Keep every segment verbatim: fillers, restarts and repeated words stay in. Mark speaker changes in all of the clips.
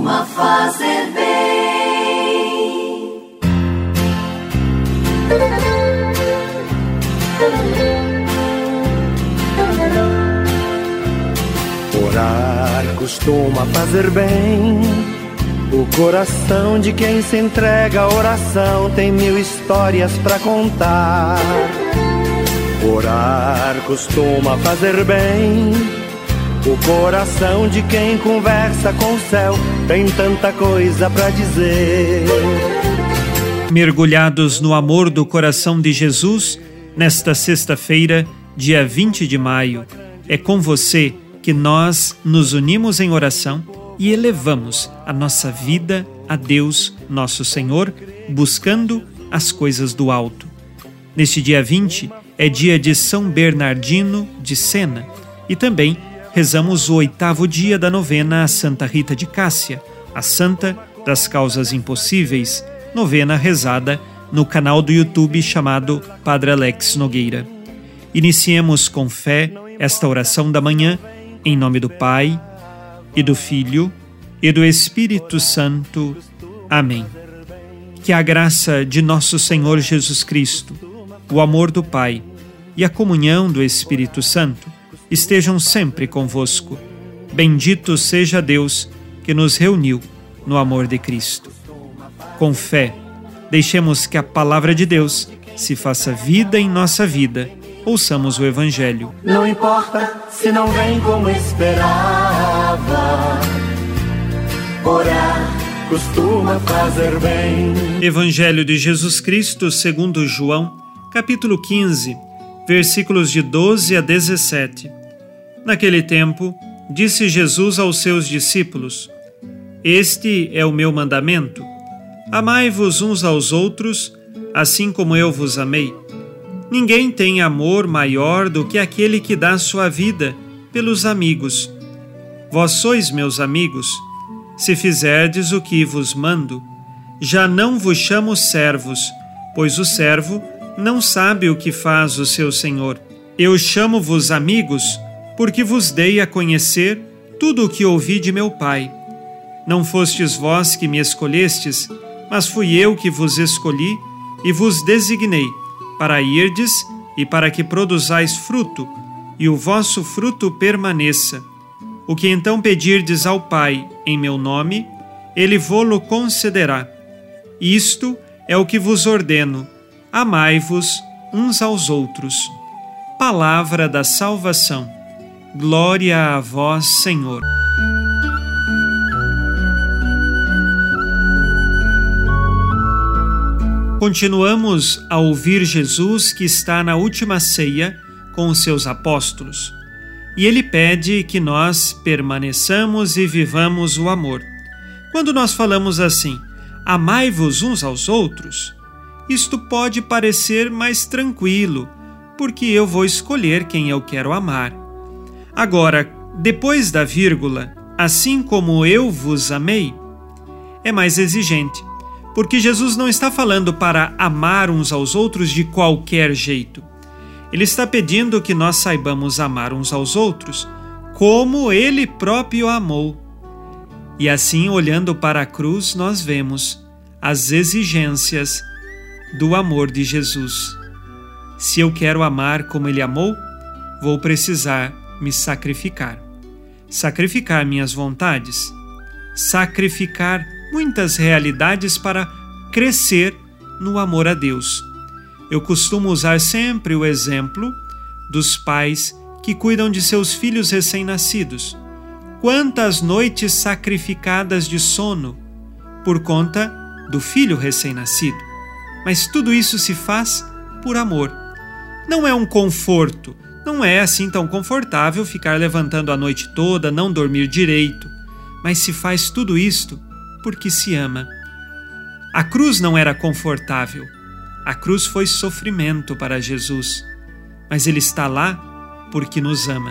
Speaker 1: costuma fazer bem.
Speaker 2: Orar costuma fazer bem. O coração de quem se entrega à oração tem mil histórias pra contar. Orar costuma fazer bem. O coração de quem conversa com o céu tem tanta coisa pra dizer.
Speaker 3: Mergulhados no amor do coração de Jesus, nesta sexta-feira, dia vinte de maio, é com você que nós nos unimos em oração e elevamos a nossa vida a Deus, nosso Senhor, buscando as coisas do alto. Neste dia vinte, é dia de São Bernardino de Sena e também rezamos o oitavo dia da novena a Santa Rita de Cássia, a Santa das Causas Impossíveis, novena rezada no canal do YouTube chamado Padre Alex Nogueira. Iniciemos com fé esta oração da manhã, em nome do Pai, e do Filho, e do Espírito Santo. Amém. Que a graça de nosso Senhor Jesus Cristo, o amor do Pai e a comunhão do Espírito Santo estejam sempre convosco. Bendito seja Deus que nos reuniu no amor de Cristo. Com fé, deixemos que a palavra de Deus se faça vida em nossa vida. Ouçamos o Evangelho.
Speaker 2: Não importa se não vem como esperava. Orar costuma fazer bem.
Speaker 3: Evangelho de Jesus Cristo segundo João, capítulo quinze, versículos de doze a dezessete. Naquele tempo, disse Jesus aos seus discípulos: Este é o meu mandamento: amai-vos uns aos outros, assim como eu vos amei. Ninguém tem amor maior do que aquele que dá sua vida pelos amigos. Vós sois meus amigos, se fizerdes o que vos mando. Já não vos chamo servos, pois o servo não sabe o que faz o seu senhor. Eu chamo-vos amigos, porque vos dei a conhecer tudo o que ouvi de meu Pai. Não fostes vós que me escolhestes, mas fui eu que vos escolhi e vos designei, para irdes e para que produzais fruto, e o vosso fruto permaneça. O que então pedirdes ao Pai em meu nome, Ele vô-lo concederá. Isto é o que vos ordeno: amai-vos uns aos outros. Palavra da salvação. Glória a vós, Senhor. Continuamos a ouvir Jesus que está na última ceia com os seus apóstolos. E ele pede que nós permaneçamos e vivamos o amor. Quando nós falamos assim, amai-vos uns aos outros, isto pode parecer mais tranquilo, porque eu vou escolher quem eu quero amar. Agora, depois da vírgula, assim como eu vos amei, é mais exigente, porque Jesus não está falando para amar uns aos outros de qualquer jeito. Ele está pedindo que nós saibamos amar uns aos outros como Ele próprio amou. E assim, olhando para a cruz, nós vemos as exigências do amor de Jesus. Se eu quero amar como Ele amou, vou precisar me sacrificar. Sacrificar minhas vontades, sacrificar muitas realidades para crescer no amor a Deus. Eu costumo usar sempre o exemplo dos pais que cuidam de seus filhos recém-nascidos. Quantas noites sacrificadas de sono por conta do filho recém-nascido. Mas tudo isso se faz por amor. Não é um conforto, não é assim tão confortável ficar levantando a noite toda, não dormir direito, mas se faz tudo isto porque se ama. A cruz não era confortável, a cruz foi sofrimento para Jesus, mas Ele está lá porque nos ama.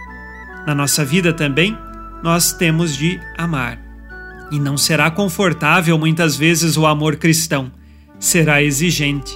Speaker 3: Na nossa vida também, nós temos de amar. E não será confortável muitas vezes o amor cristão, será exigente.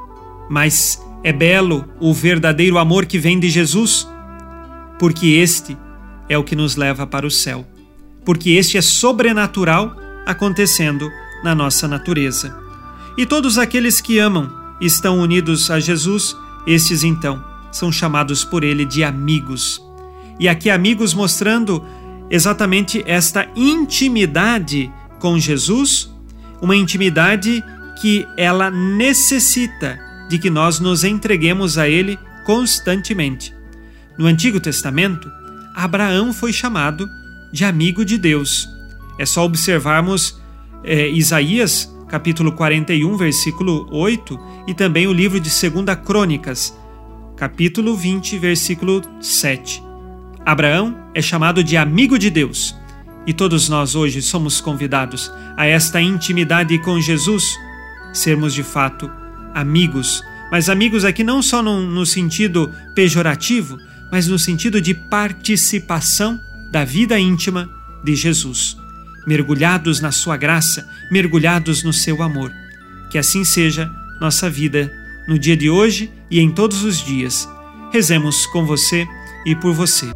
Speaker 3: Mas é belo o verdadeiro amor que vem de Jesus, porque este é o que nos leva para o céu. porque este é sobrenatural acontecendo na nossa natureza. E todos aqueles que amam e estão unidos a Jesus, estes então são chamados por ele de amigos. E aqui amigos mostrando exatamente esta intimidade com Jesus, uma intimidade que ela necessita de que nós nos entreguemos a ele constantemente. No Antigo Testamento, Abraão foi chamado de amigo de Deus. É só observarmos é, Isaías, capítulo quarenta e um, versículo oito, e também o livro de Segunda Crônicas, capítulo vinte, versículo sete. Abraão é chamado de amigo de Deus. E todos nós hoje somos convidados a esta intimidade com Jesus, sermos de fato amigos. Mas amigos aqui não só no, no sentido pejorativo, mas no sentido de participação da vida íntima de Jesus. Mergulhados na sua graça, mergulhados no seu amor. Que assim seja nossa vida no dia de hoje e em todos os dias. Rezemos com você e por você.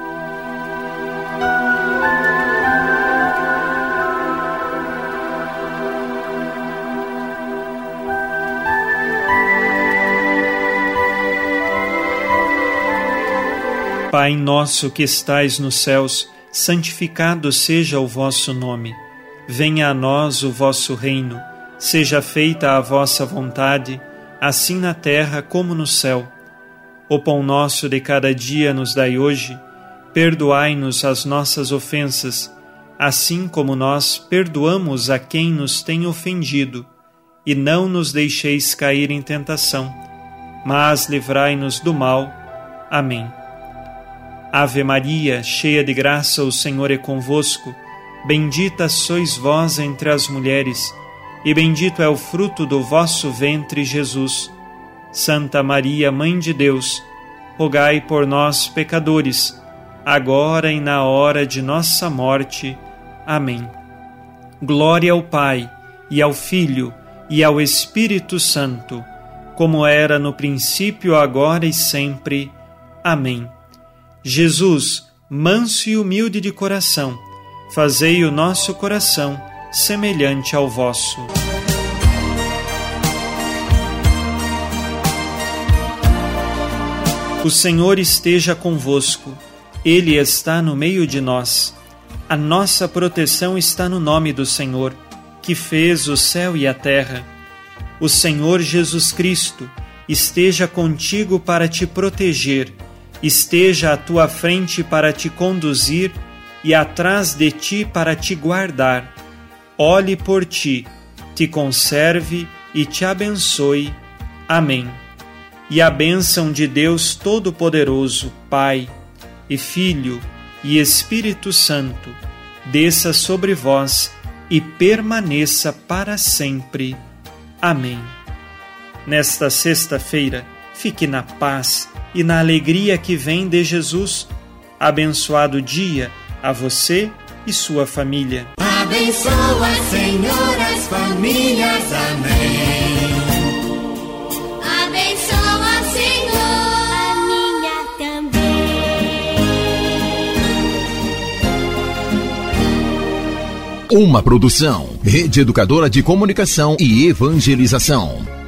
Speaker 3: Pai nosso que estais nos céus, santificado seja o vosso nome. Venha a nós o vosso reino. Seja feita a vossa vontade, assim na terra como no céu. O pão nosso de cada dia nos dai hoje. Perdoai-nos as nossas ofensas, assim como nós perdoamos a quem nos tem ofendido. E não nos deixeis cair em tentação, mas livrai-nos do mal. Amém. Ave Maria, cheia de graça, o Senhor é convosco. Bendita sois vós entre as mulheres, e bendito é o fruto do vosso ventre, Jesus. Santa Maria, Mãe de Deus, rogai por nós, pecadores, agora e na hora de nossa morte. Amém. Glória ao Pai, e ao Filho, e ao Espírito Santo, como era no princípio, agora e sempre. Amém. Jesus, manso e humilde de coração, fazei o nosso coração semelhante ao vosso. O Senhor esteja convosco, Ele está no meio de nós. A nossa proteção está no nome do Senhor, que fez o céu e a terra. O Senhor Jesus Cristo esteja contigo para te proteger, esteja à tua frente para te conduzir e atrás de ti para te guardar. Olhe por ti, te conserve e te abençoe. Amém. E a bênção de Deus Todo-Poderoso, Pai e Filho e Espírito Santo, desça sobre vós e permaneça para sempre. Amém. Nesta sexta-feira, fique na paz e na alegria que vem de Jesus. Abençoado dia a você e sua família.
Speaker 1: Abençoa, Senhor, as famílias. Amém. Abençoa, Senhor, a minha também.
Speaker 4: Uma produção, Rede Educadora de Comunicação e Evangelização.